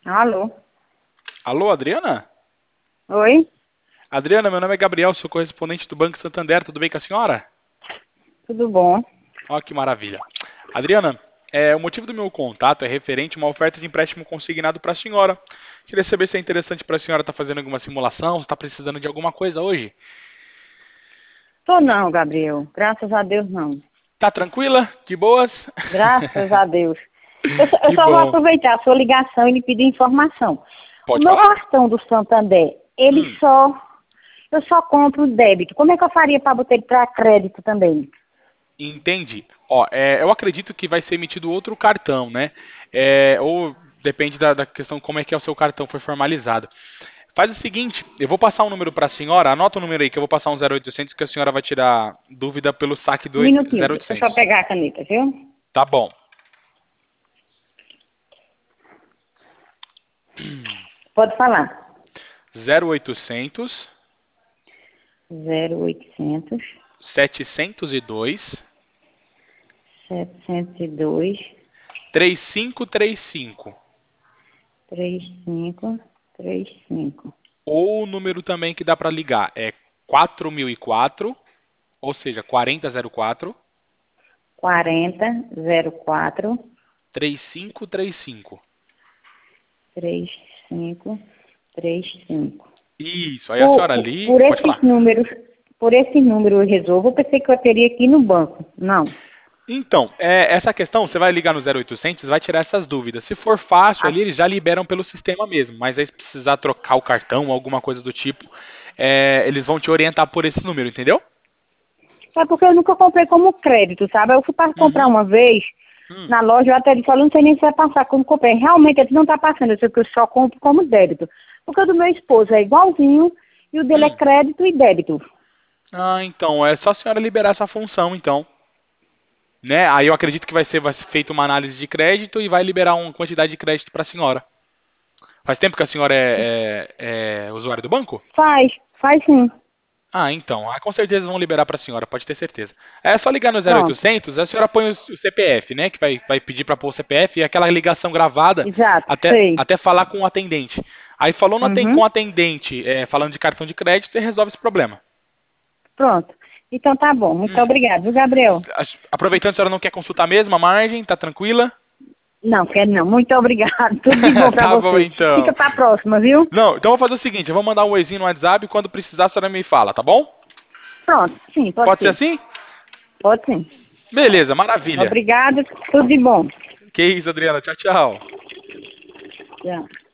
Alô? Alô, Adriana? Oi? Adriana, meu nome é Gabriel, sou correspondente do Banco Santander, tudo bem com a senhora? Tudo bom? Ó, que maravilha. Adriana, o motivo do meu contato é referente a uma oferta de empréstimo consignado para a senhora. Queria saber se é interessante para a senhora estar fazendo alguma simulação, se está precisando de alguma coisa hoje. Tô não, Gabriel. Graças a Deus, não. Tá tranquila? De boas? Graças a Deus. Eu Que só vou bom. aproveitar a sua ligação e lhe pedir informação. O Pode meu falar? cartão do Santander, ele Hum. só... Eu só compro débito. Como é que eu faria para botar ele para crédito também? Entendi. Ó, eu acredito que vai ser emitido outro cartão, né? Ou depende da questão como é que é o seu cartão foi formalizado. Faz o seguinte, eu vou passar um número para a senhora, anota o número aí que eu vou passar um 0800 que a senhora vai tirar dúvida pelo saque do Um minutinho. Deixa eu só 0800. pegar a caneta, viu? Tá bom. Pode falar. 0800 0800 702 702 3535. 3535. Ou o número também que dá para ligar é 4004, ou seja, 4004 4004 3535. 3535. Isso, aí a senhora ali, Por pode esses falar. números, por esses números eu resolvo, eu pensei que eu teria aqui no banco. Não. Então, essa questão, você vai ligar no 0800, vai tirar essas dúvidas. Se for fácil Ah, ali, eles já liberam pelo sistema mesmo. Mas aí se precisar trocar o cartão, alguma coisa do tipo, eles vão te orientar por esse número, entendeu? é porque eu nunca comprei como crédito, sabe? Eu fui para comprar Uhum. uma vez Hum, na loja, eu até disse, olha, não sei nem se vai passar como comprei. Realmente ele não está passando, eu sei que eu só compro como débito. Porque o do meu esposo é igualzinho e o dele é hum. crédito e débito. Ah, então, é só a senhora liberar essa função, então. Né? Aí eu acredito que vai ser feita uma análise de crédito e vai liberar uma quantidade de crédito para a senhora. Faz tempo que a senhora é usuário do banco? Faz sim. Ah, então. Com certeza vão liberar para a senhora, pode ter certeza. É só ligar no Pronto. 0800, a senhora põe o CPF, né? Que vai pedir para pôr o CPF e aquela ligação gravada Exato, até, sei. até falar com o atendente. Aí falou com o Uhum. atendente, falando de cartão de crédito, e resolve esse problema. Pronto. Então tá bom. Muito Hum. obrigado, viu, Gabriel? Aproveitando, a senhora não quer consultar mesmo a margem, tá tranquila? Não, quero não. Muito obrigado. Tudo de bom pra Tá bom você. Fica então. pra próxima, viu? Não, então eu vou fazer o seguinte, eu vou mandar um oizinho no WhatsApp e quando precisar a senhora me fala, tá bom? Pronto. Sim, pode Pode ser ser. assim? Pode sim. Beleza, maravilha. Obrigada. Tudo de bom. Que isso, Adriana. Tchau, tchau. Tchau.